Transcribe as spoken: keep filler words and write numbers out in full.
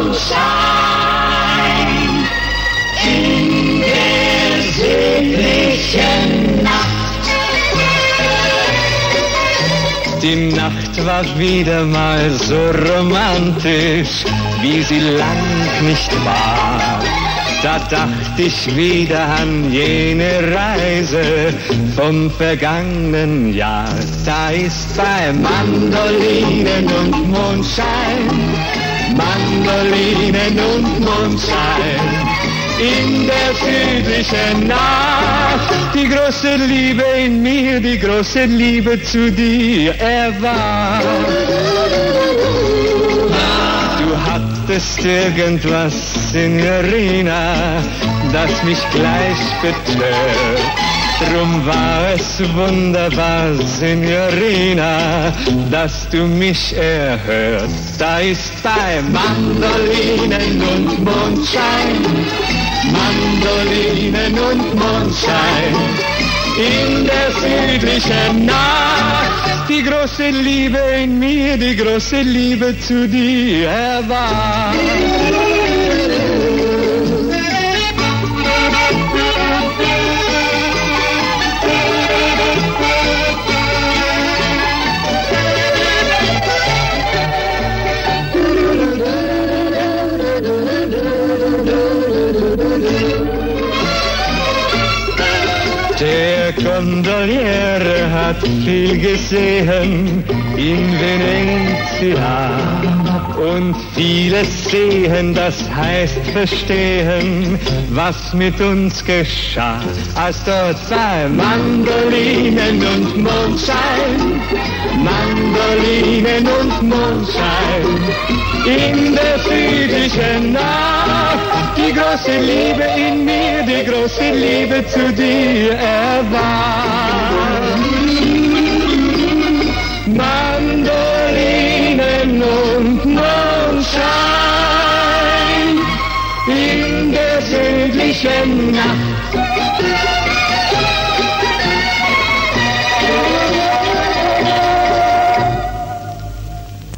Mondschein in der südlichen Nacht. Die Nacht war wieder mal so romantisch, wie sie lang nicht war. Da dacht ich wieder an jene Reise vom vergangenen Jahr. Da ist bei Mandolinen und Mondschein, Mandolinen und Mondschein, in der südlichen Nacht die große Liebe in mir, die große Liebe zu dir erwacht. Du hattest irgendwas, Signorina, das mich gleich betört. Drum war es wunderbar, Signorina, dass du mich erhört. Da ist bei Mandolinen und Mondschein, Mandolinen und Mondschein, in der südlichen Nacht die große Liebe in mir, die große Liebe zu dir erwacht. Der Gondoliere hat viel gesehen in Venezia und vieles sehen, das heißt verstehen, was mit uns geschah, als dort bei Mandolinen und Mondschein, Mandolinen und Mondschein, in der südlichen Nacht die große Liebe in mir, die große Liebe zu dir erwacht. Mandolinen und Mondschein in der südlichen Nacht.